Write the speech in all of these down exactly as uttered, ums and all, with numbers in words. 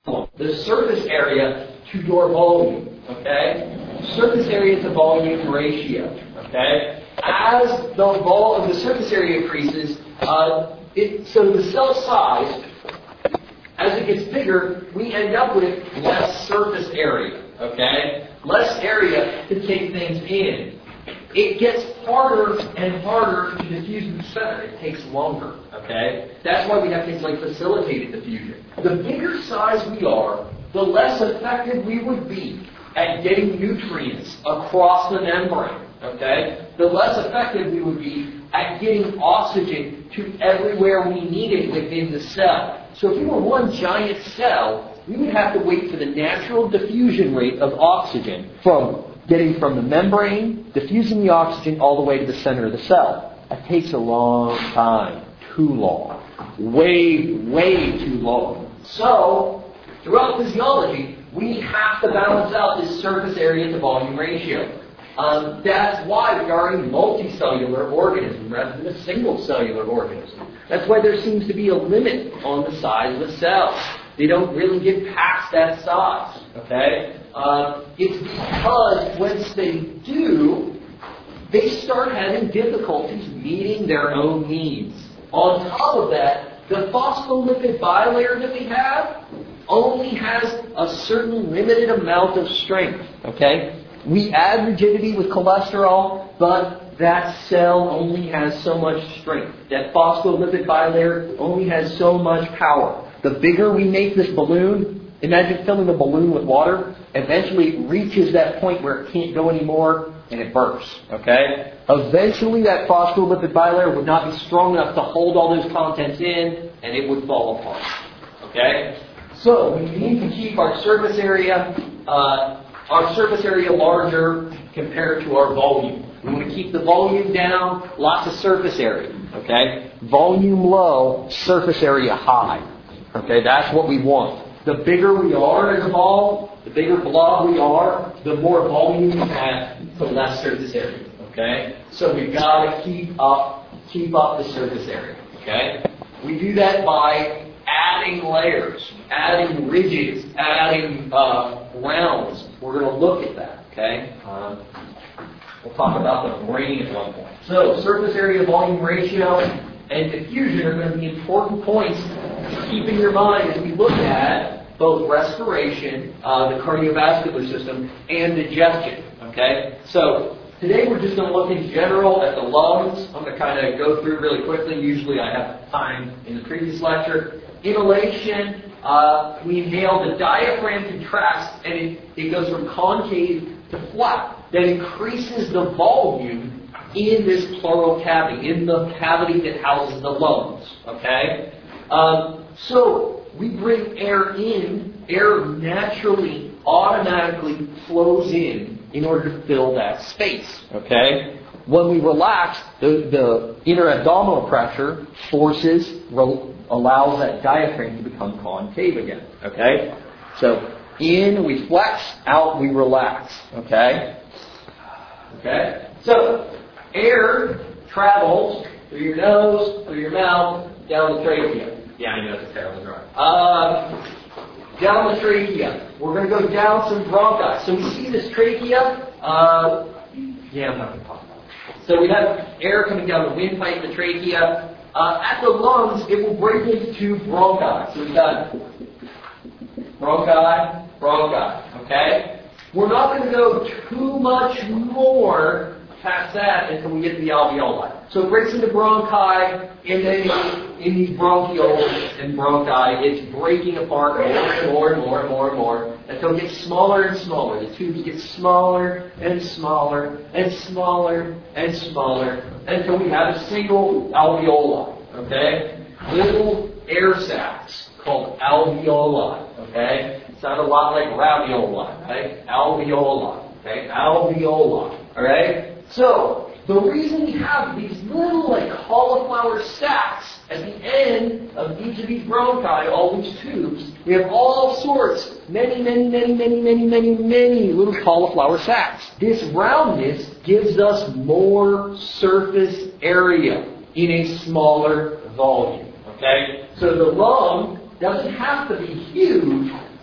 the surface area to your volume, okay? Surface area to volume ratio, okay? As the vol- the surface area increases, uh, it, so the cell size, as it gets bigger, we end up with less surface area, okay? Less area to take things in. It gets harder and harder to diffuse in the center. It takes longer, okay? That's why we have things like facilitated diffusion. The bigger size we are, the less effective we would be at getting nutrients across the membrane, okay? The less effective we would be at getting oxygen to everywhere we need it within the cell. So if we were one giant cell, we would have to wait for the natural diffusion rate of oxygen from getting from the membrane, diffusing the oxygen all the way to the center of the cell. That takes a long time. Too long. Way, way too long. So, throughout physiology, we have to balance out this surface area to volume ratio. Um, that's why we are a multicellular organism rather than a single cellular organism. That's why there seems to be a limit on the size of a cell. They don't really get past that size. Okay? Uh, it's because once they do, they start having difficulties meeting their own needs. On top of that, the phospholipid bilayer that we have only has a certain limited amount of strength. Okay? We add rigidity with cholesterol, but that cell only has so much strength. That phospholipid bilayer only has so much power. The bigger we make this balloon, imagine filling a balloon with water, eventually it reaches that point where it can't go anymore and it bursts. Okay? Eventually that phospholipid bilayer would not be strong enough to hold all those contents in and it would fall apart. Okay? So we need to keep our surface area uh, our surface area larger compared to our volume. We want to keep the volume down, lots of surface area. Okay? Volume low, surface area high. Okay, that's what we want. The bigger we are as a ball, the bigger blob we are, the more volume we have, the less surface area. Okay? So we've got to keep up keep up the surface area. Okay? We do that by adding layers, adding rigids, adding uh, rounds. We're going to look at that. Okay? Um, we'll talk about the brain at one point. So surface area volume ratio and diffusion are going to be important points to keep in your mind as we look at both respiration, uh, the cardiovascular system, and digestion. Okay? So today we're just going to look in general at the lungs. I'm going to kind of go through really quickly. Usually I have time in the previous lecture. Inhalation, uh, we inhale, the diaphragm contracts, and it, it goes from concave to flat. That increases the volume in this pleural cavity, in the cavity that houses the lungs. Okay? Um, so, we bring air in, air naturally, automatically flows in in order to fill that space. Okay? When we relax, the, the inner abdominal pressure forces, re- allows that diaphragm to become concave again. Okay? So, in we flex, out we relax. Okay? Okay? So, air travels through your nose, through your mouth, down the trachea. Yeah, I know it's a terrible drawing. Uh, down the trachea. We're going to go down some bronchi. So we see this trachea. Uh, yeah, I'm not going to talk about it. So we have air coming down the windpipe, the trachea. Uh, at the lungs, it will break into two bronchi. So we've got bronchi, bronchi. Okay? We're not going to go too much more past that until we get to the alveoli. So it breaks into bronchi, and then in these bronchioles and bronchi, it's breaking apart more and more and more and more until it gets smaller and smaller. The tubes get smaller and smaller and smaller and smaller until we have a single alveoli. Okay? Little air sacs called alveoli. Okay? Sound a lot like ravioli. Right? Alveoli. Okay? Alveoli. Alright? So, the reason we have these little, like, cauliflower sacs at the end of each of these bronchi, all these tubes, we have all sorts, many, many, many, many, many, many, many little cauliflower sacs. This roundness gives us more surface area in a smaller volume. Okay? So the lung doesn't have to be huge,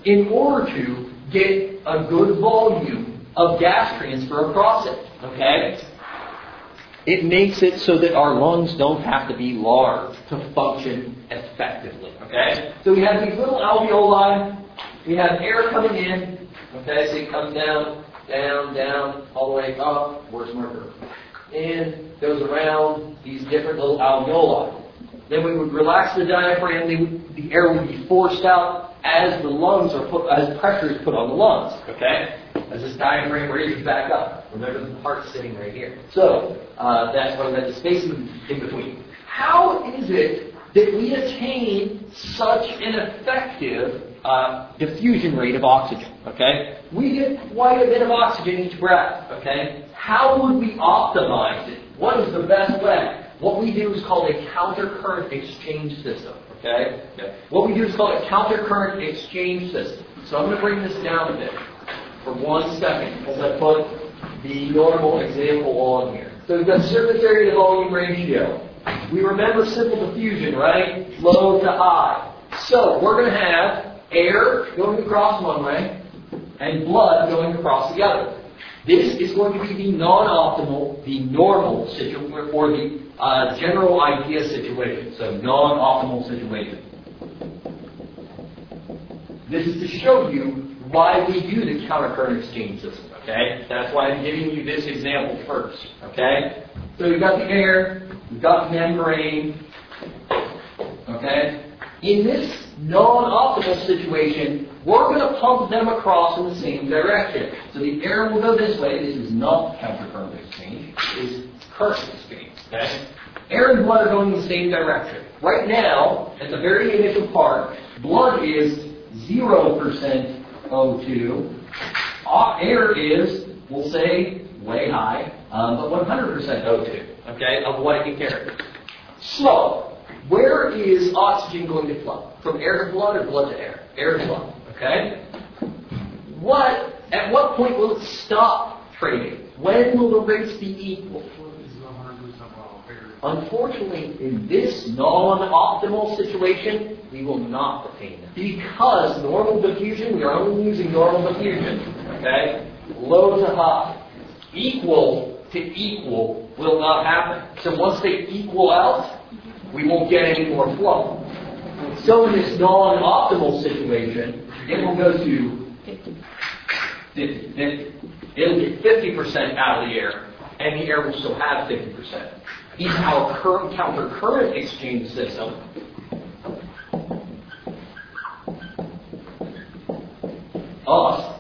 in order to get a good volume of gas transfer across it. Okay? It makes it so that our lungs don't have to be large to function effectively. Okay? So we have these little alveoli. We have air coming in. Okay, so it comes down, down, down, all the way up. Where's marker? And goes around these different little alveoli. Then we would relax the diaphragm. They would, the air would be forced out as the lungs are put, as pressure is put on the lungs. Okay, as this diaphragm raises back up. Remember, the heart's sitting right here. So uh, that's why that's the space in between. How is it that we attain such an effective uh, diffusion rate of oxygen? Okay, we get quite a bit of oxygen each breath. Okay, how would we optimize it? What is the best way? What we do is called a counter-current exchange system. Okay? okay? What we do is called a counter-current exchange system. So I'm going to bring this down a bit for one second as I put the normal example on here. So we've got surface area to volume ratio. We remember simple diffusion, right? Low to high. So we're going to have air going across one way and blood going across the other. This is going to be the non-optimal, the normal situation, or the uh, general idea situation. So non-optimal situation. This is to show you why we do the counter-current exchange system. Okay, that's why I'm giving you this example first. Okay, so we've got the air, we've got the membrane. Okay, in this non-optimal situation, we're going to pump them across in the same direction. So the air will go this way. This is not counter-current exchange. This is current exchange. Okay? Air and blood are going in the same direction. Right now, at the very initial part, blood is zero percent O two. Air is, we'll say, way high, um, but one hundred percent O two, okay, of what it can carry. So, where is oxygen going to flow? From air to blood or blood to air? Air to blood. Okay? What, at what point will it stop trading? When will the rates be equal? Unfortunately, in this non-optimal situation, we will not attain that. Because normal diffusion, we are only using normal diffusion. Okay? Low to high. Equal to equal will not happen. So once they equal out, we won't get any more flow. So in this non-optimal situation, it will go to fifty. It'll get fifty percent out of the air, and the air will still have fifty percent. In our current counter-current exchange system, us,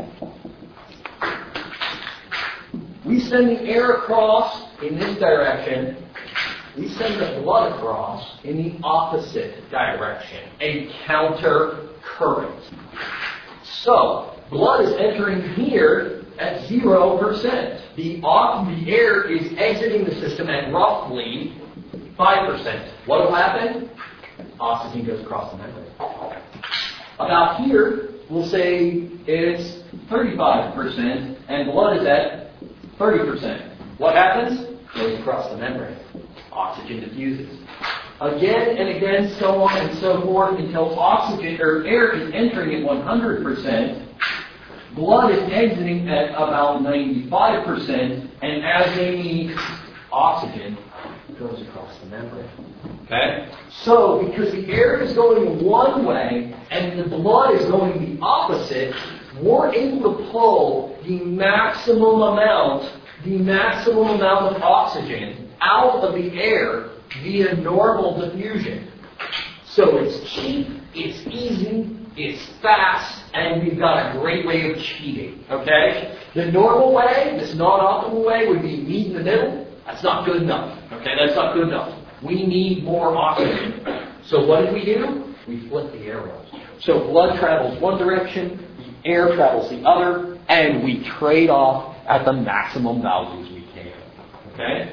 we send the air across in this direction. We send the blood across in the opposite direction, a counter-current. So, blood is entering here at zero percent. The, the air is exiting the system at roughly five percent. What will happen? Oxygen goes across the membrane. About here, we'll say it's thirty-five percent, and blood is at thirty percent. What happens? Goes across the membrane. Oxygen diffuses. Again and again, so on and so forth, until oxygen or air is entering at one hundred percent, blood is exiting at about ninety-five percent, and as they need oxygen, it goes across the membrane. Okay? So, because the air is going one way and the blood is going the opposite, we're able to pull the maximum amount, the maximum amount of oxygen out of the air via normal diffusion. So it's cheap, it's easy, it's fast, and we've got a great way of cheating. Okay? The normal way, this non-optimal way, would be meet in the middle. That's not good enough. Okay? That's not good enough. We need more oxygen. So what did we do? We flip the arrows. So blood travels one direction, the air travels the other, and we trade off at the maximum values we can. Okay?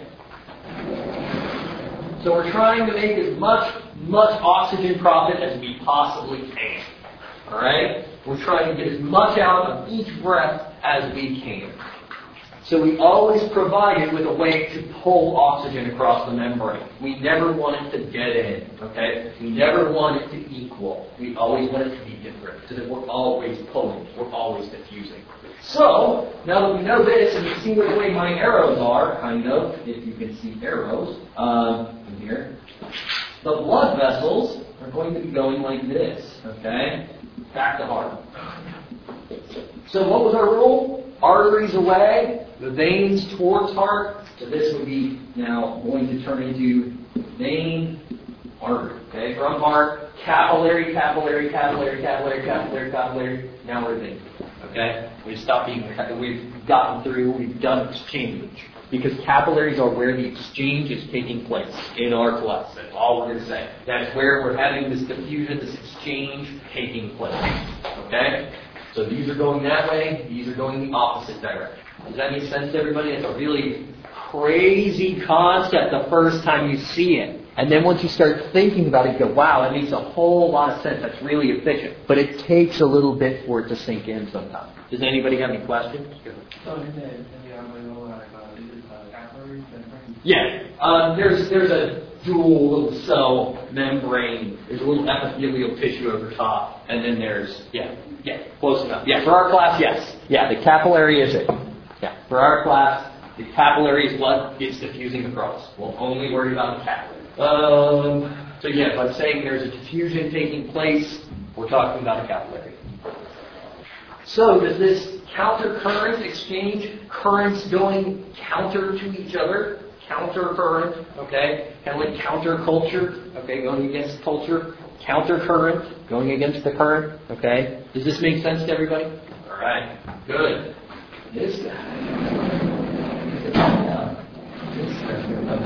So we're trying to make as much, much oxygen profit as we possibly can. Alright? We're trying to get as much out of each breath as we can. So we always provide it with a way to pull oxygen across the membrane. We never want it to dead end, okay? We never want it to equal. We always want it to be different, so that we're always pulling, we're always diffusing. So, now that we know this, and we see which way my arrows are, kind of, if you can see arrows, um, in here, the blood vessels are going to be going like this, okay? Back to heart. So what was our rule? Arteries away, the veins towards heart. So this would be now going to turn into vein, artery. Okay, from heart, capillary, capillary, capillary, capillary, capillary, capillary. Now we're vein. Okay, we've stopped being. We've gotten through. We've done exchange because capillaries are where the exchange is taking place in our class. That's all we're going to say. That's where we're having this diffusion, this exchange taking place. Okay. So these are going that way, these are going the opposite direction. Does that make sense to everybody? It's a really crazy concept the first time you see it. And then once you start thinking about it, you go, wow, that makes a whole lot of sense. That's really efficient. But it takes a little bit for it to sink in sometimes. Does anybody have any questions? Yeah. Um, there's there's a dual little cell membrane. There's a little epithelial tissue over top. And then there's, yeah, yeah, close enough. Yeah, for our class, yes. Yeah, the capillary is it. Yeah, for our class, the capillary is what is diffusing across. We'll only worry about the capillary. Um, so yeah, if I'm saying there's a diffusion taking place, we're talking about a capillary. So does this counter current exchange currents going counter to each other? Counter current, okay? Kind of like counterculture, okay, going against culture. Counter current, going against the current, okay? Does this make sense to everybody? All right, good. This guy, up,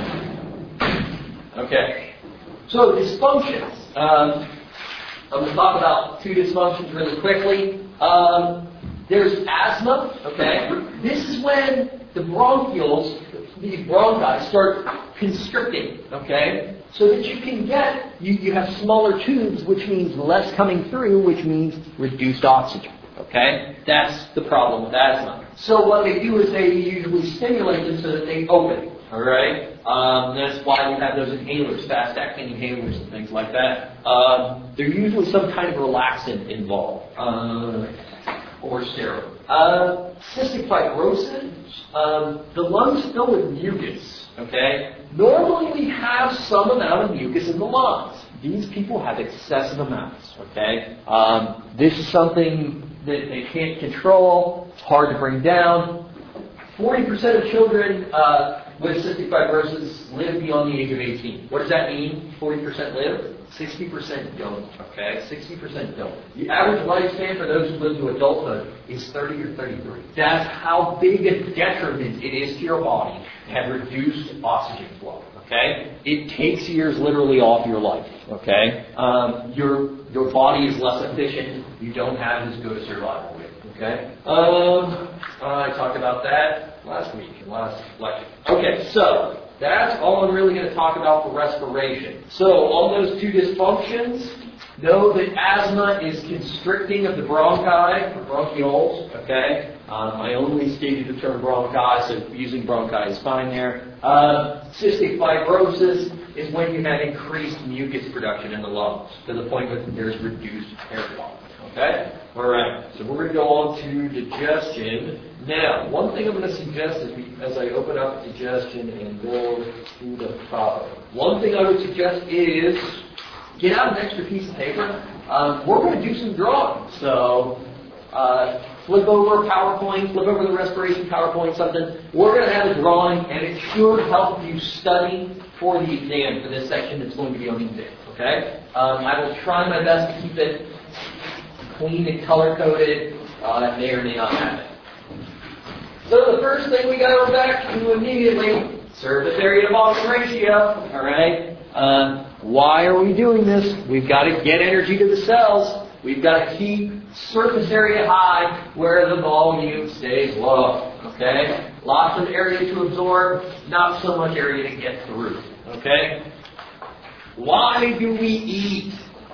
down. Okay. So dysfunctions. Um, I'm going to talk about two dysfunctions really quickly. Um, there's asthma, okay? This is when the bronchioles, these bronchi, start constricting, okay? So that you can get, you, you have smaller tubes, which means less coming through, which means reduced oxygen, okay? That's the problem with asthma. So what they do is they usually stimulate them so that they open, all right? Um, that's why we have those inhalers, fast-acting inhalers and things like that. Um, there's usually some kind of relaxant involved, uh, or steroid. Uh, cystic fibrosis, um, the lungs fill with mucus, okay? Normally we have some amount of mucus in the lungs. These people have excessive amounts, okay? Um, this is something that they can't control. It's hard to bring down. forty percent of children uh, with cystic fibrosis live beyond the age of eighteen. What does that mean? forty percent live? sixty percent don't, okay? sixty percent don't. The average lifespan for those who live to adulthood is thirty or thirty-three. That's how big a detriment it is to your body to have reduced oxygen flow, okay? It takes years literally off your life, okay? Um, your, your body is less efficient. You don't have as good a survival rate, okay? Um, I talked about that last week, last lecture. Okay, so that's all I'm really going to talk about for respiration. So on those two dysfunctions, know that asthma is constricting of the bronchi, or bronchioles, okay? Um, I only stated the term bronchi, so using bronchi is fine there. Uh, cystic fibrosis is when you have increased mucus production in the lungs to the point where there's reduced airflow. Okay? All right. So we're going to go on to digestion. Now, one thing I'm going to suggest as, we, as I open up digestion and go to the top, one thing I would suggest is get out an extra piece of paper. Um, we're going to do some drawing. So uh, flip over PowerPoint, flip over the respiration PowerPoint, something. We're going to have a drawing, and it should help you study for the exam for this section that's going to be on the exam. Okay? Um, I will try my best to keep it clean and color-coded. Uh, it may or may not have it. So the first thing we got to go back to immediately, surface area to volume ratio. All right? Uh, why are we doing this? We've got to get energy to the cells. We've got to keep surface area high where the volume stays low. Okay? Lots of area to absorb, not so much area to get through. Okay? Why do we eat?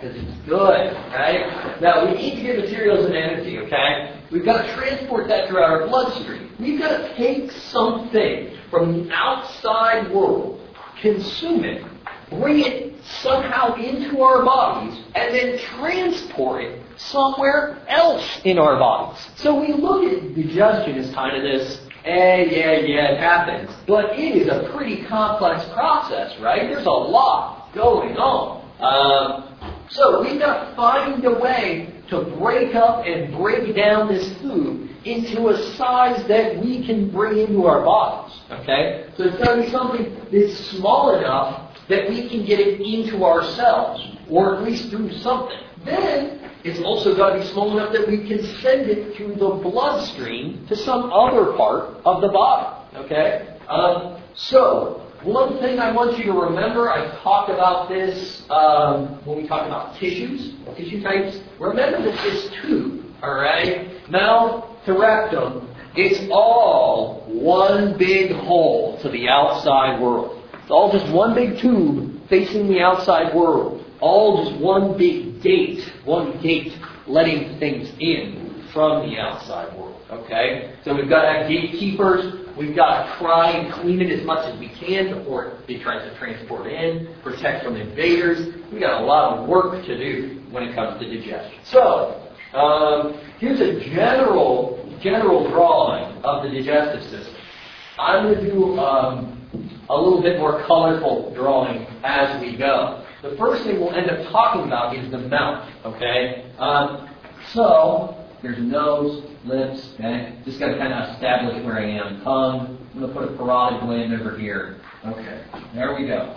because it's good, right? Now, we need to get materials and energy, okay? We've got to transport that throughout our bloodstream. We've got to take something from the outside world, consume it, bring it somehow into our bodies, and then transport it somewhere else in our bodies. So we look at digestion as kind of this, eh, yeah, yeah, it happens. But it is a pretty complex process, right? There's a lot going on. Um, so we've got to find a way to break up and break down this food into a size that we can bring into our bodies. Okay? So it's got to be something that's small enough that we can get it into our cells, or at least through something. Then it's also got to be small enough that we can send it through the bloodstream to some other part of the body. Okay? Um, so, one thing I want you to remember, I talked about this um, when we talked about tissues, tissue types. Remember that this tube, all right, mouth to rectum, it's all one big hole to the outside world. It's all just one big tube facing the outside world. All just one big gate, one gate letting things in from the outside world. Okay? So we've got to have gatekeepers. We've got to try and clean it as much as we can before it tries to transport in, protect from invaders. We've got a lot of work to do when it comes to digestion. So, um, here's a general general drawing of the digestive system. I'm going to do um, a little bit more colorful drawing as we go. The first thing we'll end up talking about is the mouth, okay? Um, so, there's a nose, lips, okay? Just got to kind of establish where I am. Tongue, I'm going to put a parotid gland over here. Okay, there we go.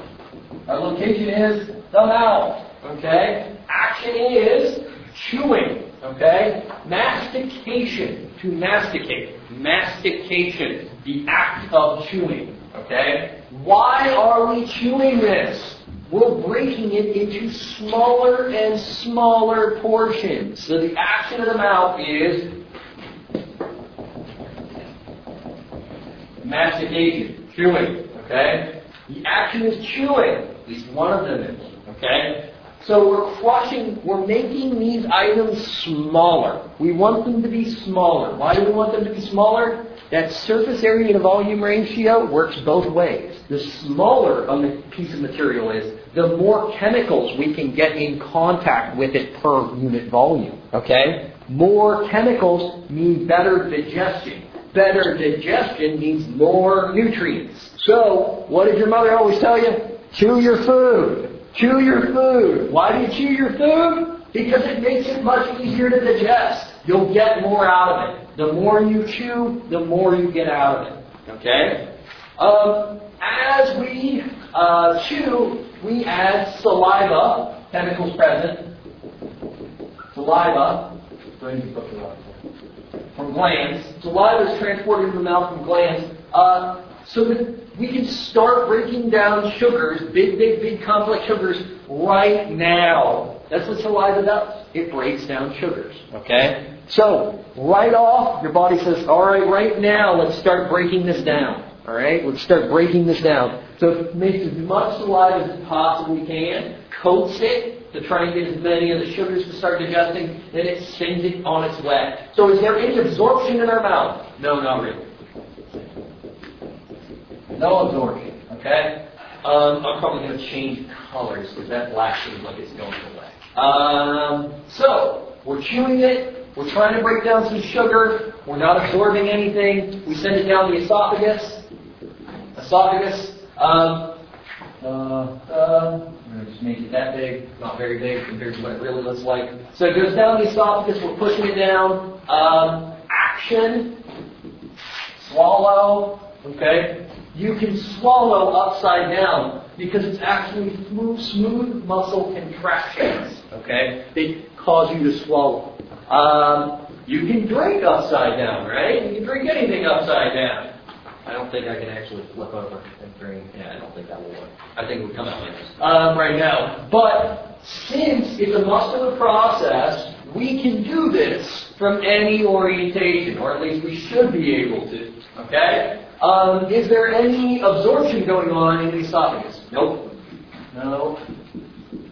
Our location is the mouth, okay? Action is chewing, okay? Mastication, to masticate. Mastication, the act of chewing, okay? Why are we chewing this? We're breaking it into smaller and smaller portions. So the action of the mouth is mastication, chewing, okay? The action is chewing. At least one of them is, okay? So we're crushing, we're making these items smaller. We want them to be smaller. Why do we want them to be smaller? That surface area to volume ratio works both ways. The smaller a piece of material is, the more chemicals we can get in contact with it per unit volume. Okay? More chemicals mean better digestion. Better digestion means more nutrients. So, what did your mother always tell you? Chew your food. Chew your food. Why do you chew your food? Because it makes it much easier to digest. You'll get more out of it. The more you chew, the more you get out of it. Okay? Um, as we uh, chew, we add saliva, chemicals present. Saliva. From glands. Saliva is transported into the mouth from glands. Uh, so that we can start breaking down sugars, big, big, big complex sugars, right now. That's what saliva does. It breaks down sugars. Okay? So, right off, your body says, all right, right now, let's start breaking this down. All right? Let's start breaking this down. So it makes as much saliva as it possibly can, coats it to try and get as many of the sugars to start digesting, then it sends it on its way. So is there any absorption in our mouth? No, not really. No absorption. Okay? Um, I'm probably going to change colors because that black seems like it's going away. Um, so, we're chewing it. We're trying to break down some sugar. We're not absorbing anything. We send it down the esophagus. Esophagus. Um, uh, uh, I'm going to just make it that big. Not very big compared to what it really looks like. So it goes down the esophagus. We're pushing it down. Um, action. Swallow. Okay? You can swallow upside down because it's actually smooth, smooth muscle contractions. Okay? They cause you to swallow. Um, you can drink upside down, right? You can drink anything upside down. I don't think I can actually flip over and drink. Yeah, I don't think that will work. I think it would come out like this um, right now. But since it's a muscular process, we can do this from any orientation, or at least we should be able to. Okay? Um, is there any absorption going on in the esophagus? Nope. No.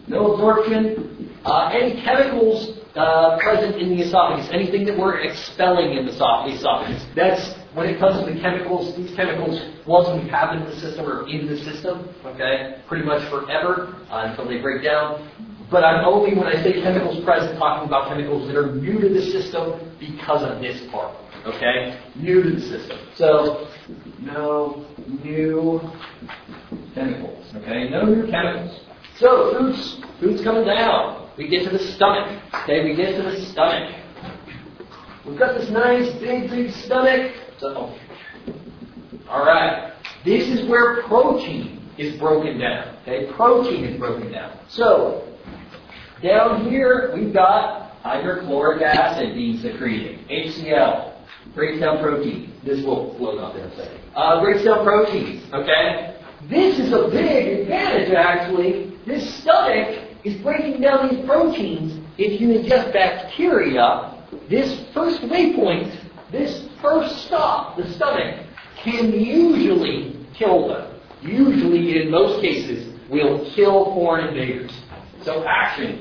No absorption. Uh, any chemicals uh, present in the esophagus, anything that we're expelling in the esophagus. That's when it comes to the chemicals. These chemicals, once we have them in the system or in the system, okay, pretty much forever uh, until they break down. But I'm only, when I say chemicals present, talking about chemicals that are new to the system because of this part. Okay? New to the system. So, no new chemicals. Okay? No new chemicals. So, food's, food's coming down. We get to the stomach. Okay? We get to the stomach. We've got this nice, big, big stomach. So, alright. This is where protein is broken down. Okay? Protein is broken down. So, down here, we've got hydrochloric acid being secreted. H C l. Breaks down protein. This will float up there in a second. Uh, breaks down proteins. Okay? This is a big advantage, actually. This stomach is breaking down these proteins. If you ingest bacteria, this first waypoint, this first stop, the stomach, can usually kill them. Usually, in most cases, will kill foreign invaders. So, action.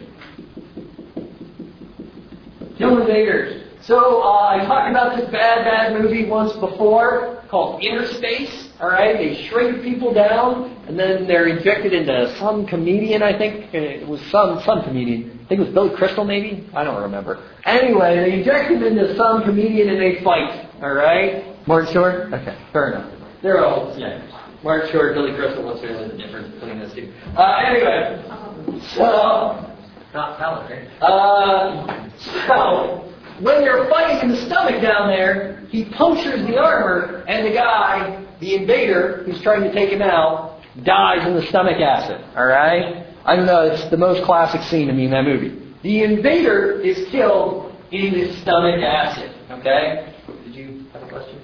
Kill invaders. So, uh, I talked about this bad, bad movie once before called Inner Space. Alright, they shrink people down and then they're injected into some comedian, I think. It was some some comedian. I think it was Billy Crystal, maybe? I don't remember. Anyway, they inject him into some comedian and they fight. Alright? Martin Short? Okay, fair enough. They're all, yeah. Martin Short, Billy Crystal, what's the difference between those two? Uh, anyway, so, not talent, right? Uh, so, when they're fighting in the stomach down there, he punctures the armor, and the guy, the invader, who's trying to take him out, dies in the stomach acid. Alright? I don't know, it's the most classic scene to me in that movie. The invader is killed in the stomach acid. Okay? Did you have a question?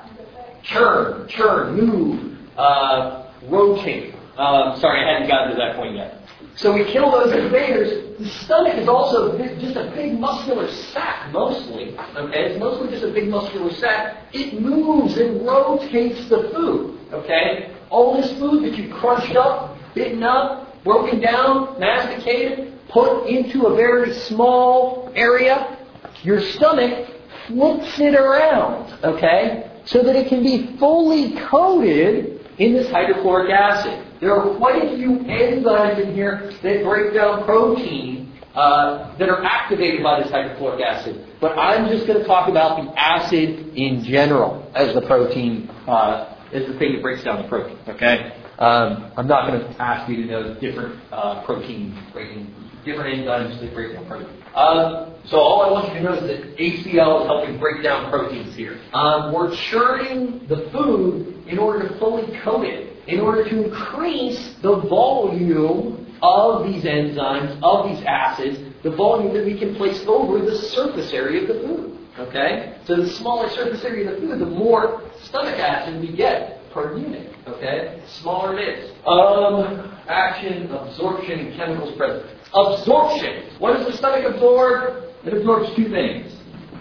Churn, churn, move, uh, rotate. Um, sorry, I hadn't gotten to that point yet. So we kill those invaders. The stomach is also just a big muscular sac, mostly. Okay, it's mostly just a big muscular sac. It moves and rotates the food. Okay, all this food that you crunched up, bitten up, broken down, masticated, put into a very small area, your stomach flips it around. Okay, so that it can be fully coated in this hydrochloric acid. There are quite a few enzymes in here that break down protein uh, that are activated by this hydrochloric acid. But I'm just going to talk about the acid in general as the protein, uh, as the thing that breaks down the protein. Okay? Um, I'm not going to ask you to know different uh, protein breaking, different enzymes that break down protein. Um, so all I want you to know is that H C l is helping break down proteins here. Um, we're churning the food in order to fully coat it, in order to increase the volume of these enzymes, of these acids, the volume that we can place over the surface area of the food. Okay? So the smaller surface area of the food, the more stomach acid we get per unit. Okay? The smaller it is. Um, action, absorption, and chemicals present. Absorption. What does the stomach absorb? It absorbs two things.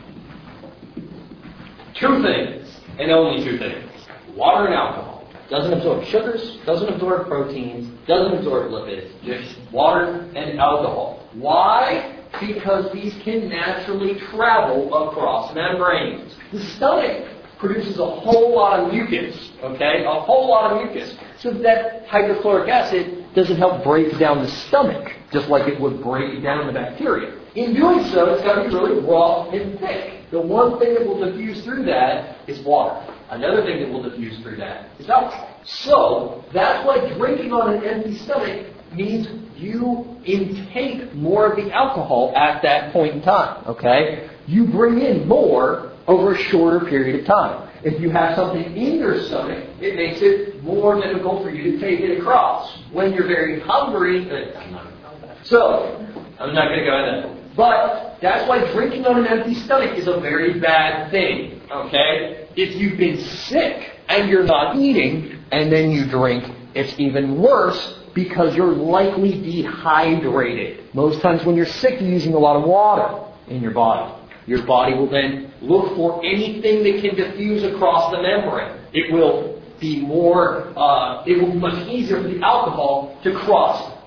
Two things. And only two things. Water and alcohol. Doesn't absorb sugars, doesn't absorb proteins, doesn't absorb lipids, just water and alcohol. Why? Because these can naturally travel across membranes. The stomach produces a whole lot of mucus, okay? A whole lot of mucus. So that hydrochloric acid doesn't help break down the stomach, just like it would break down the bacteria. In doing so, it's got to be really rough and thick. The one thing that will diffuse through that is water. Another thing that will diffuse through that is alcohol. So, that's why drinking on an empty stomach means you intake more of the alcohol at that point in time, okay? You bring in more over a shorter period of time. If you have something in your stomach, it makes it more difficult for you to take it across. When you're very hungry, I'm not so, I'm not going to go into that. But that's why drinking on an empty stomach is a very bad thing, okay? If you've been sick and you're not eating and then you drink, it's even worse because you're likely dehydrated. Most times when you're sick, you're using a lot of water in your body. Your body will then look for anything that can diffuse across the membrane. It will be more, uh, it will be much easier for the alcohol to cross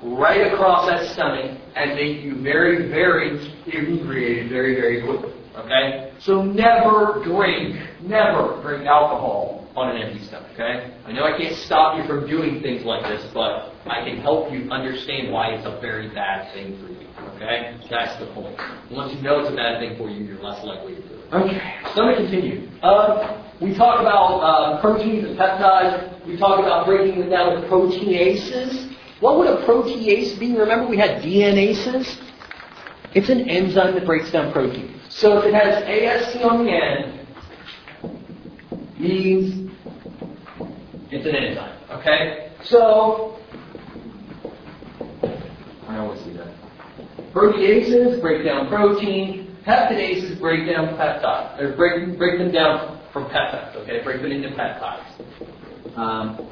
right across that stomach and make you very, very inebriated very, very quickly. Okay? So never drink, never drink alcohol on an empty stomach. Okay? I know I can't stop you from doing things like this, but I can help you understand why it's a very bad thing for you. Okay? That's the point. Once you know it's a bad thing for you, you're less likely to do it. Okay, so let me continue. Uh, we talk about uh, proteins and peptides. We talk about breaking them down with proteases. What would a protease be? Remember we had D N ases? It's an enzyme that breaks down proteins. So if it has A S C on the end, means it's an enzyme. Okay? So, I always do that. Proteases break down protein. Peptidases break down peptides. Or break, break them down from peptides. Okay? Break them into peptides. Um,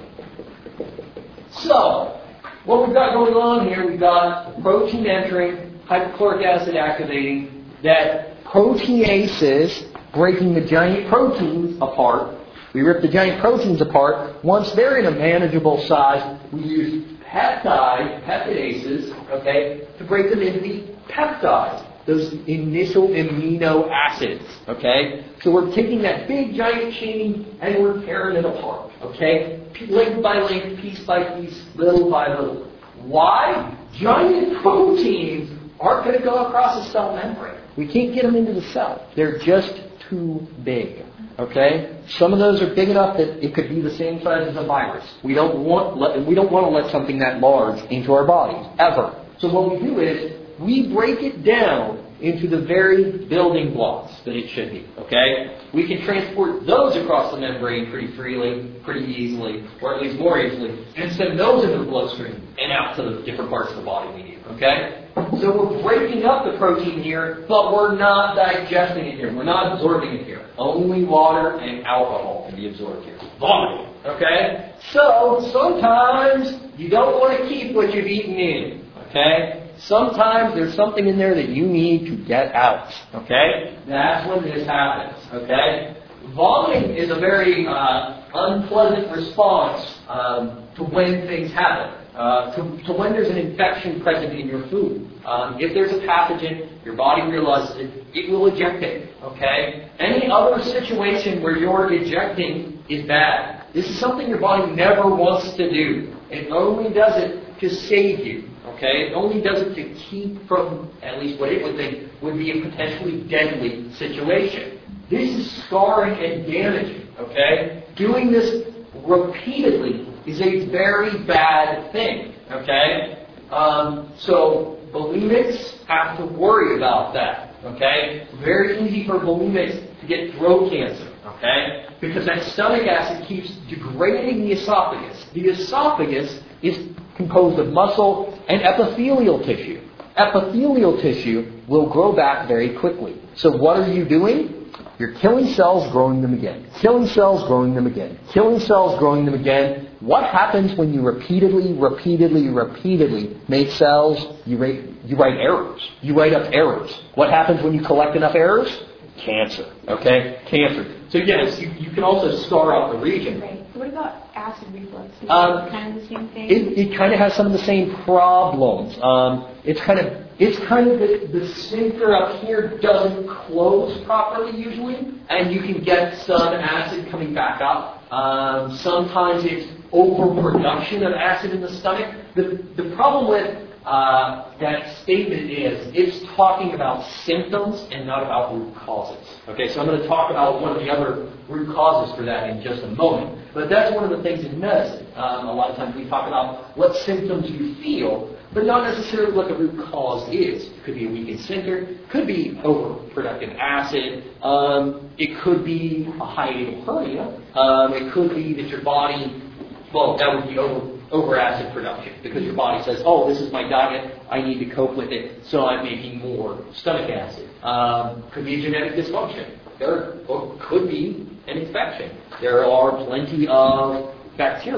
so, what we've got going on here, we've got protein entering, hypochloric acid activating, that proteases breaking the giant proteins apart. We rip the giant proteins apart. Once they're in a manageable size, we use peptide, peptidases, okay, to break them into the peptides, those initial amino acids, okay? So we're taking that big giant chain and we're tearing it apart, okay? Link by link, piece by piece, little by little. Why? Giant proteins aren't going to go across the cell membrane. We can't get them into the cell. They're just too big. Okay? Some of those are big enough that it could be the same size as a virus. We don't want let, we don't want to let something that large into our bodies, ever. So what we do is we break it down into the very building blocks that it should be. Okay? We can transport those across the membrane pretty freely, pretty easily, or at least more easily, and send those into the bloodstream and out to the different parts of the body we need. Okay? So we're breaking up the protein here, but we're not digesting it here. We're not absorbing it here. Only water and alcohol can be absorbed here. Vomiting. Okay? So sometimes you don't want to keep what you've eaten in. Okay? Sometimes there's something in there that you need to get out. Okay? That's when this happens. Okay? Vomiting is a very uh, unpleasant response um, to when things happen. Uh, to, to when there's an infection present in your food. Um, if there's a pathogen, your body realizes it, it will eject it. Okay? Any other situation where you're ejecting is bad. This is something your body never wants to do. It only does it to save you. Okay? It only does it to keep from, at least what it would think, would be a potentially deadly situation. This is scarring and damaging. Okay? Doing this repeatedly is a very bad thing. Okay? Um, so, bulimics have to worry about that. Okay? Very easy for bulimics to get throat cancer. Okay? Because that stomach acid keeps degrading the esophagus. The esophagus is composed of muscle and epithelial tissue. Epithelial tissue will grow back very quickly. So what are you doing? You're killing cells, growing them again. Killing cells, growing them again. Killing cells, growing them again. What happens when you repeatedly, repeatedly, repeatedly make cells? You write, you write errors. You write up errors. What happens when you collect enough errors? Cancer. Okay? Cancer. So yes, you, you can also scar out the region. Right. What about acid reflux? Is Um, it kind of the same thing? It, it kind of has some of the same problems. Um, it's kind of it's kind of the, the sphincter up here doesn't close properly usually, and you can get some acid coming back up. Um, sometimes it's overproduction of acid in the stomach. The the problem with uh, that statement is it's talking about symptoms and not about root causes. Okay, so I'm going to talk about one of the other root causes for that in just a moment. But that's one of the things in medicine. Um, a lot of times we talk about what symptoms you feel, but not necessarily what the root cause is. It could be a weakened sphincter, could be overproductive acid, um, it could be a hiatal hernia, um, it could be that your body, well, that would be over, over acid production because your body says, oh, this is my diet, I need to cope with it, so I'm making more stomach acid. Um, could be a genetic dysfunction. There or could be an infection. There are plenty of bacteria,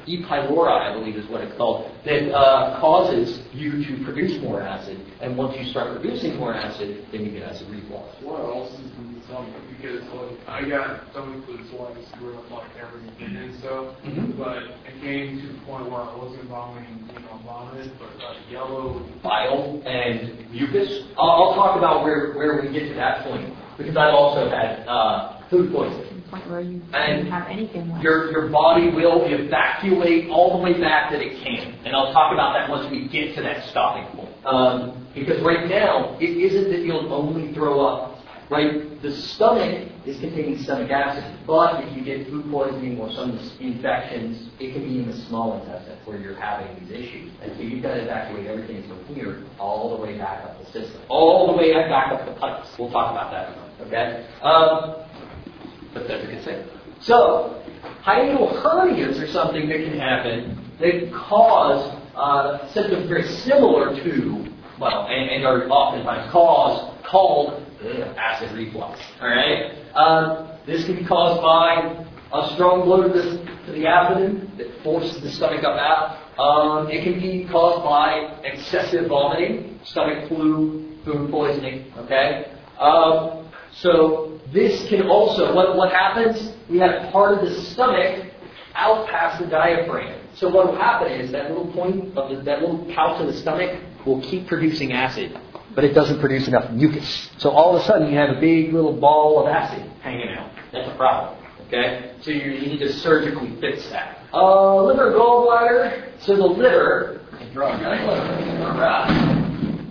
E. pylori, I believe is what it's called, that uh, causes you to produce more acid. And once you start producing more acid, then you get acid reflux. What else is in the stomach? Because like I got stomach flu, so I used to growing up like everything and stuff. Mm-hmm. But it came to the point where I wasn't vomiting, you know, vomit, but like yellow Bile and mucus. I'll, I'll talk about where, where we get to that point, because I've also had uh, food poisoning. Point where you And don't have anything left. Your, your body will evacuate all the way back that it can. And I'll talk about that once we get to that stopping point. Um, because right now, it isn't that you'll only throw up. Right? The stomach is containing stomach acid. But if you get food poisoning or some infections, it can be in the small intestine where you're having these issues. And so you've got to evacuate everything from here all the way back up the system. All the way back up the pipes. We'll talk about that. Okay? Um, But that's a good thing. So, hiatal hernias are something that can happen that cause uh, symptoms very similar to, well, and, and are oftentimes cause, called ugh, acid reflux. All right? Um, this can be caused by a strong blow to the, to the abdomen that forces the stomach up out. Um, it can be caused by excessive vomiting, stomach flu, food poisoning. Okay? Um, so, this can also, what, what happens, we have part of the stomach out past the diaphragm. So what will happen is that little point of the, that little pouch of the stomach will keep producing acid, but it doesn't produce enough mucus. So all of a sudden you have a big little ball of acid hanging out. That's a problem. Okay? So you, you need to surgically fix that. Uh, liver gallbladder. So the liver, alright.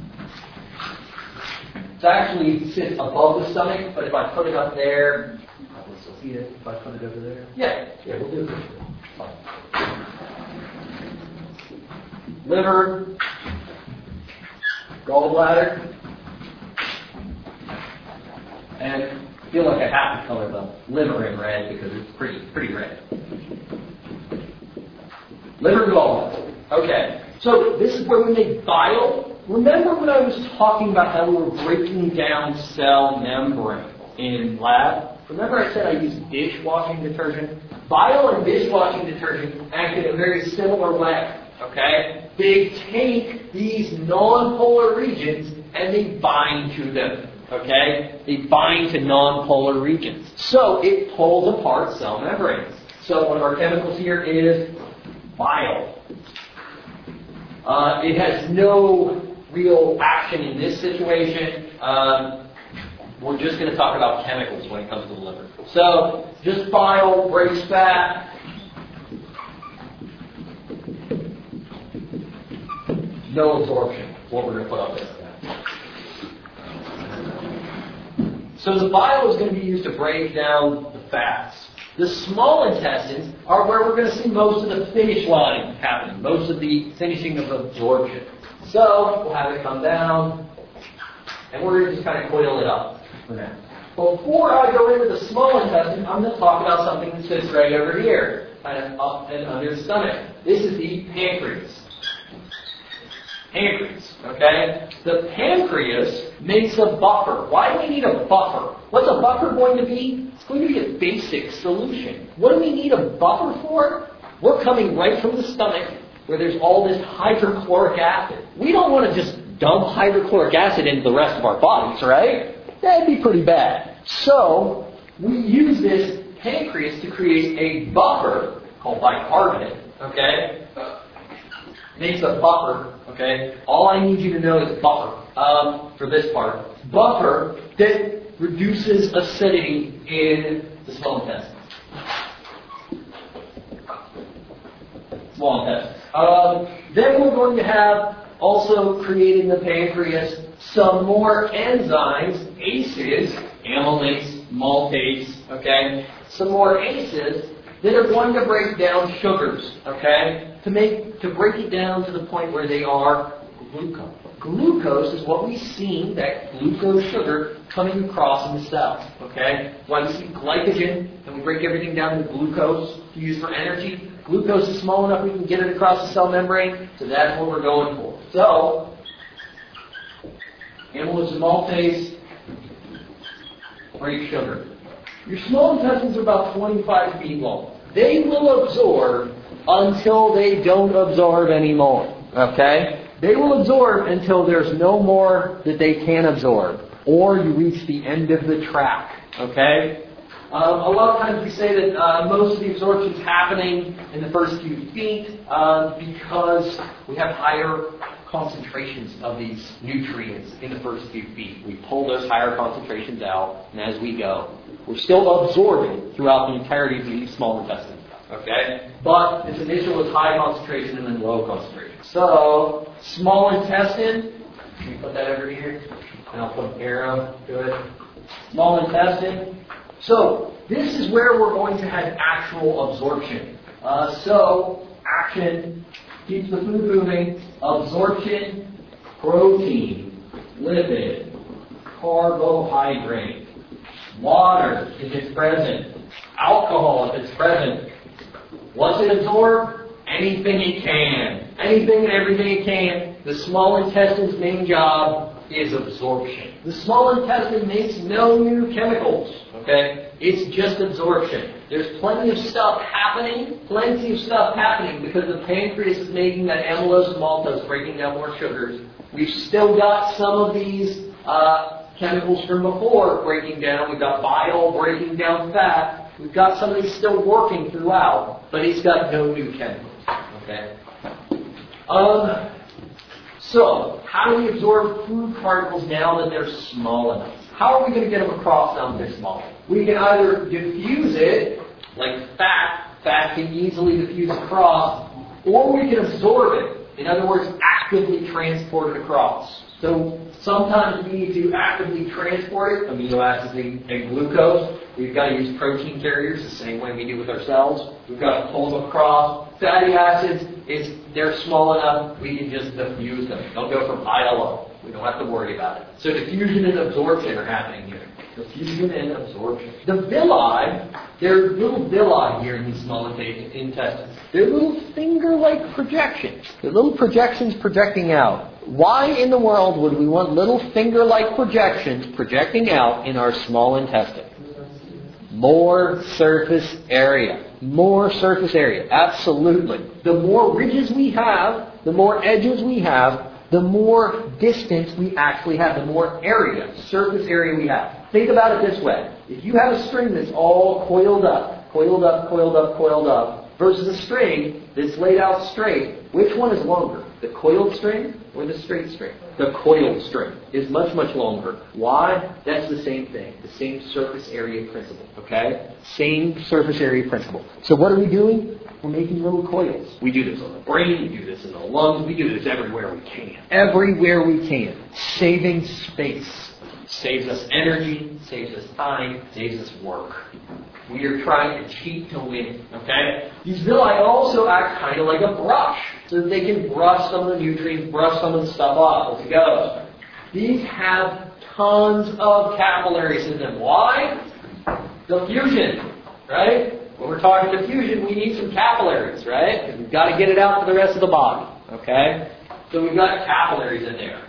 It actually sits above the stomach, but if I put it up there, I will still see it if I put it over there. Yeah, yeah, we'll do it. Fine. Liver, gallbladder, and I feel like I have to color the liver in red because it's pretty, pretty red. Liver, gallbladder. Okay, so this is where we make bile. Remember when I was talking about how we were breaking down cell membrane in lab? Remember I said I use dishwashing detergent? Bile and dishwashing detergent act in a very similar way. Okay? They take these non-polar regions and they bind to them. Okay? They bind to non-polar regions. So it pulls apart cell membranes. So one of our chemicals here is bile. Uh, it has no real action in this situation. Um, we're just going to talk about chemicals when it comes to the liver. So, just bile breaks fat. No absorption. What we're going to put up there. So the bile is going to be used to break down the fats. The small intestines are where we're going to see most of the finish line happening, most of the finishing of absorption. So, we'll have it come down, and we're going to just kind of coil it up for now. Before I go into the small intestine, I'm going to talk about something that sits right over here, kind of up and under the stomach. This is the pancreas. Pancreas, okay? The pancreas makes a buffer. Why do we need a buffer? What's a buffer going to be? It's going to be a basic solution. What do we need a buffer for? We're coming right from the stomach where there's all this hydrochloric acid. We don't want to just dump hydrochloric acid into the rest of our bodies, right? That'd be pretty bad. So, we use this pancreas to create a buffer called bicarbonate, okay? Makes a buffer, okay? All I need you to know is buffer um, for this part. Buffer that reduces acidity in the small intestine. Small intestine. Um, then we're going to have also creating the pancreas some more enzymes, A C Es, amylase, maltase, okay? Some more A C Es that are going to break down sugars, okay? To make to break it down to the point where they are glucose. Glucose is what we've seen, that glucose sugar coming across in the cell, okay? Why we see glycogen and we break everything down to glucose to use for energy. Glucose is small enough we can get it across the cell membrane, so that's what we're going for. So, amylase and maltase, break sugar. Your small intestines are about twenty-five feet long. they will absorb until they don't absorb anymore. Okay? They will absorb until there's no more that they can absorb. Or you reach the end of the track. Okay? Um, a lot of times we say that uh, most of the absorption is happening in the first few feet uh, because we have higher concentrations of these nutrients in the first few feet. We pull those higher concentrations out, and as we go, we're still absorbing throughout the entirety of the small intestine. Okay? But its initial is high concentration and then low concentration. So, small intestine, can we put that over here? And I'll put an arrow to it. Small intestine. So, this is where we're going to have actual absorption. Uh, so, action keeps the food moving. Absorption, protein, lipid, carbohydrate, water if it's present, alcohol if it's present. What's it absorb? Anything it can. Anything and everything it can. The small intestine's main job is absorption. The small intestine makes no new chemicals. Okay? It's just absorption. There's plenty of stuff happening, plenty of stuff happening because the pancreas is making that amylose and maltose, breaking down more sugars. We've still got some of these uh, chemicals from before breaking down. We've got bile breaking down fat. We've got some of these still working throughout, but it's got no new chemicals. Okay? Um, so, how do we absorb food particles now that they're small enough? How are we going to get them across now that they're small? We can either diffuse it, like fat. Fat can easily diffuse across, or we can absorb it. In other words, actively transport it across. So sometimes we need to actively transport it, amino acids and, and glucose. We've got to use protein carriers the same way we do with our cells. We've got to pull them across. Fatty acids, it's, they're small enough, we can just diffuse them. They'll go from high to low. We don't have to worry about it. So diffusion and absorption are happening here. Diffusion and absorption. The villi, there are little villi here in these small intestines. They're little finger-like projections. They're little projections projecting out. Why in the world would we want little finger-like projections projecting out in our small intestine? More surface area. More surface area. Absolutely. The more ridges we have, the more edges we have, the more distance we actually have, the more area, surface area we have. Think about it this way. If you have a string that's all coiled up, coiled up, coiled up, coiled up, versus a string that's laid out straight, which one is longer? The coiled string or the straight string? The coiled string is much, much longer. Why? That's the same thing. The same surface area principle. Okay? Same surface area principle. So what are we doing? We're making little coils. We do this on the brain, we do this in the lungs, we do this everywhere we can. Everywhere we can. Saving space. Saves us energy, saves us time, saves us work. We are trying to cheat to win. Okay? These villi also act kind of like a brush, so that they can brush some of the nutrients, brush some of the stuff off as it goes. These have tons of capillaries in them. Why? Diffusion. Right? When we're talking diffusion, we need some capillaries, right? Because we've got to get it out to the rest of the body. Okay? So we've got capillaries in there.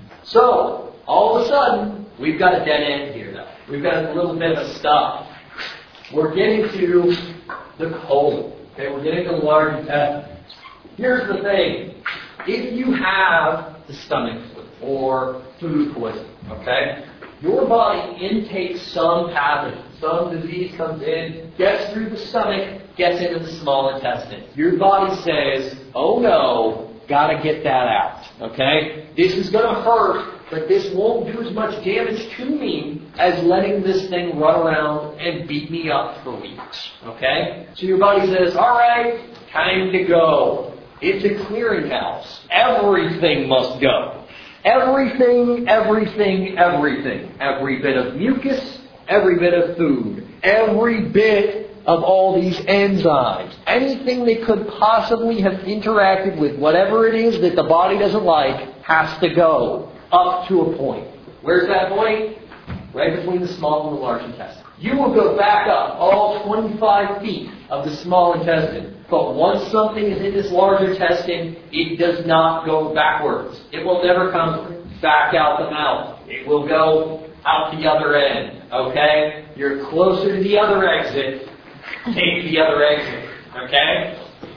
So, all of a sudden, we've got a dead end here, though. We've got a little bit of stuff. We're getting to the colon. Okay, we're getting to the large intestine. Here's the thing. If you have the stomach flu or food poisoning, okay, your body intakes some pathogen. Some disease comes in, gets through the stomach, gets into the small intestine. Your body says, oh no, gotta get that out. Okay? This is going to hurt, but this won't do as much damage to me as letting this thing run around and beat me up for weeks. Okay? So your body says, alright, time to go. It's a clearinghouse. Everything must go. Everything, everything, everything. Every bit of mucus, every bit of food, every bit of all these enzymes. Anything that could possibly have interacted with whatever it is that the body doesn't like has to go up to a point. Where's that point? Right between the small and the large intestine. You will go back up all twenty-five feet of the small intestine. But once something is in this large intestine, it does not go backwards. It will never come back out the mouth. It will go out the other end. Okay? You're closer to the other exit take the other exit. Okay?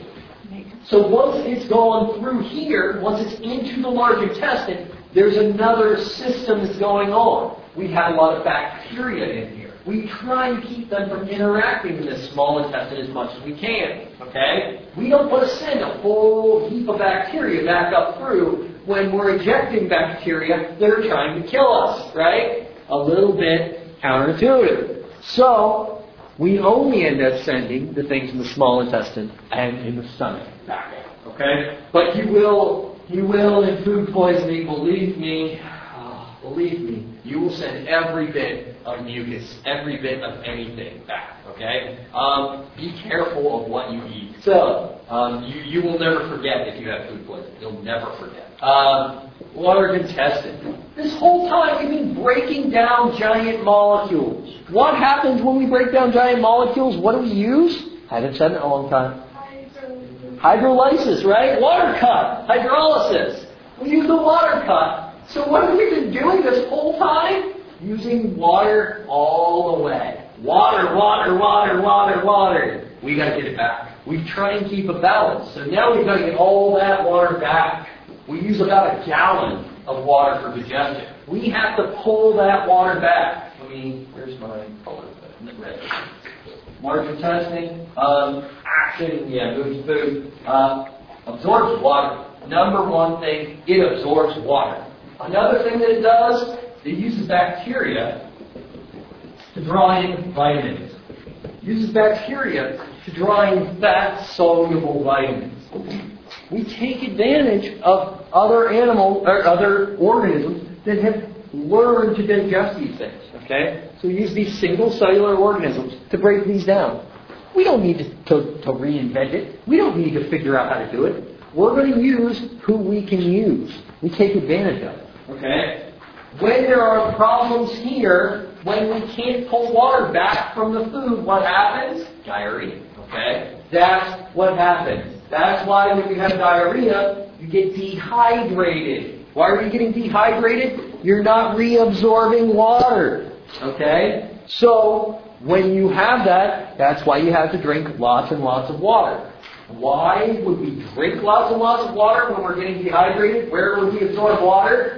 So once it's gone through here, once it's into the large intestine, there's another system that's going on. We have a lot of bacteria in here. We try and keep them from interacting with this small intestine as much as we can. Okay? We don't want to send a whole heap of bacteria back up through when we're ejecting bacteria that are trying to kill us. Right? A little bit counterintuitive. So, we only end up sending the things in the small intestine and in the stomach back. Okay? But you will, you will in food poisoning, believe me, oh, believe me, you will send every bit of mucus, every bit of anything back. Okay? Um, be careful of what you eat. So, um, you, you will never forget if you have food poisoning. You'll never forget. Um, large intestine. This whole time we've been breaking down giant molecules. What happens when we break down giant molecules? What do we use? I haven't said it in a long time. Hydrolysis, right? Water cut. Hydrolysis. We use the water cut. So what have we been doing this whole time? Using water all the way. Water, water, water, water, water. We got to get it back. We try and keep a balance. So now we've got to get all that water back. We use about a gallon of water for digestion. We have to pull that water back. I mean, where's my color? Red. Large intestine, um, action, yeah, moves food, uh, absorbs water. Number one thing, it absorbs water. Another thing that it does, it uses bacteria to draw in vitamins. It uses bacteria to draw in fat-soluble vitamins. We take advantage of other animal or other organisms that have learned to digest these things. Okay? So we use these single cellular organisms to break these down. We don't need to, to, to reinvent it. We don't need to figure out how to do it. We're going to use who we can use. We take advantage of it. Okay? When there are problems here, when we can't pull water back from the food, what happens? Diarrhea. Okay? That's what happens. That's why when you have diarrhea, you get dehydrated. Why are you getting dehydrated? You're not reabsorbing water. Okay? So, when you have that, that's why you have to drink lots and lots of water. Why would we drink lots and lots of water when we're getting dehydrated? Where would we absorb water?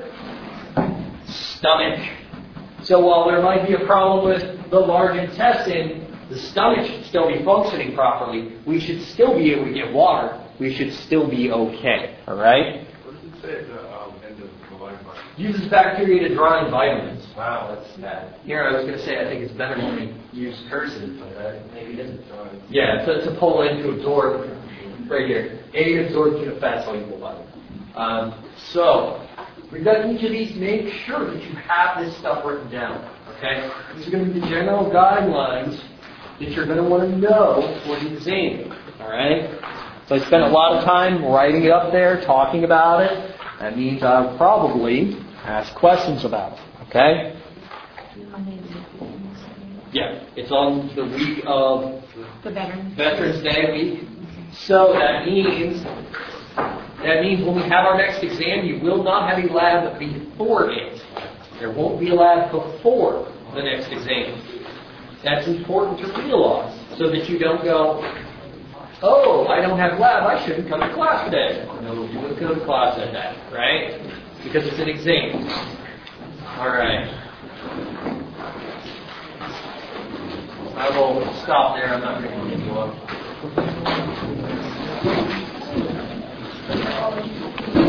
Stomach. So while there might be a problem with the large intestine, the stomach should still be functioning properly. We should still be able to get water. We should still be okay. Alright? What does it say at the um, end of the line? Uses bacteria to draw in vitamins. Wow, that's bad. Here I was going to say I think it's better when we use cursive, but uh, maybe it isn't. Yeah, to, to pull in, to absorb. Right here. Aid absorption of fat-soluble vitamins. Um, so, we've got each of these. Make sure that you have this stuff written down. Okay? These are going to be the general guidelines that you're going to want to know for the exam. Alright? So I spent a lot of time writing it up there, talking about it. That means I'll probably ask questions about it. Okay? Yeah, it's on the week of The Veterans Veterans Day week. So that means that means when we have our next exam, you will not have a lab before it. There won't be a lab before the next exam. That's important to realize so that you don't go, oh, I don't have lab, I shouldn't come to class today. No, you would go to class at that, right? Because it's an exam. All right. I will stop there. I'm not going to continue on.